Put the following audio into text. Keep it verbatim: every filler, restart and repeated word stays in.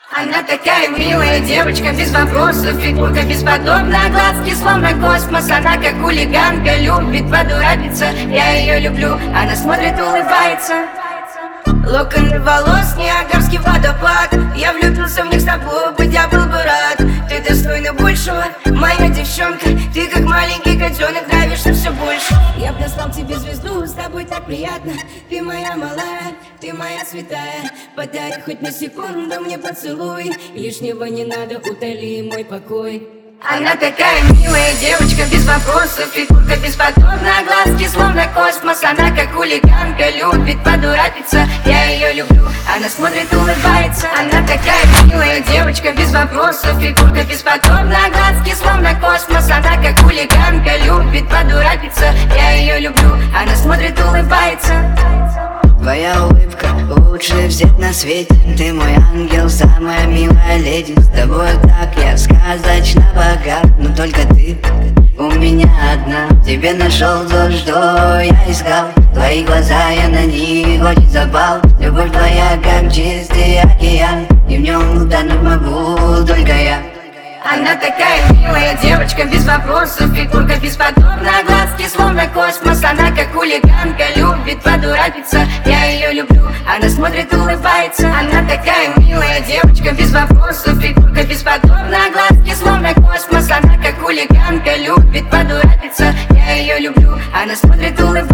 Она такая милая девочка, без вопросов, фигурка бесподобна, глазки словно космос. Она как хулиганка, любит подурачиться, я ее люблю, она смотрит, улыбается. Локоны волос, Ниагарский водопад, я влюбился в них с тобой, быть я был бы рад. Ты достойна большего, моя девчонка, ты как маленький котенок, нравишься все больше. Я б достал тебе звезду, с тобой так приятно. Ты моя малая, ты моя святая. Подари хоть на секунду мне поцелуй, лишнего не надо, утоли мой покой. Она такая милая девочка, без вопросов, фигурка бесподобна, глазки словно космос. Она как хулиганка, любит подурачиться, я ее люблю, она смотрит, улыбается. Она такая милая девочка, без вопросов, фигурка бесподобна, глазки словно космос. Она как хулиганка, любит подурачиться, я ее люблю, она смотрит, улыбается. Твоя улыбка лучше всех на свете. Ты мой ангел, самая милая леди. С тобой так я сказочно богат, но только ты у меня одна. Тебе нашел то, что я искал. Твои глаза, я на них очень запал. Любовь твоя, как чистый океан, и в нем утонуть могу только я. Она такая милая девочка, без вопросов, фигурка бесподобна, глазки словно космос. Она как хулиганка, любит подурачиться, я ее люблю, она смотрит, улыбается. Она такая милая девочка, без вопросов, фигурка бесподобна, глазки словно космос. Она как хулиганка, любит подурачиться, я ее люблю, она смотрит, улыбается.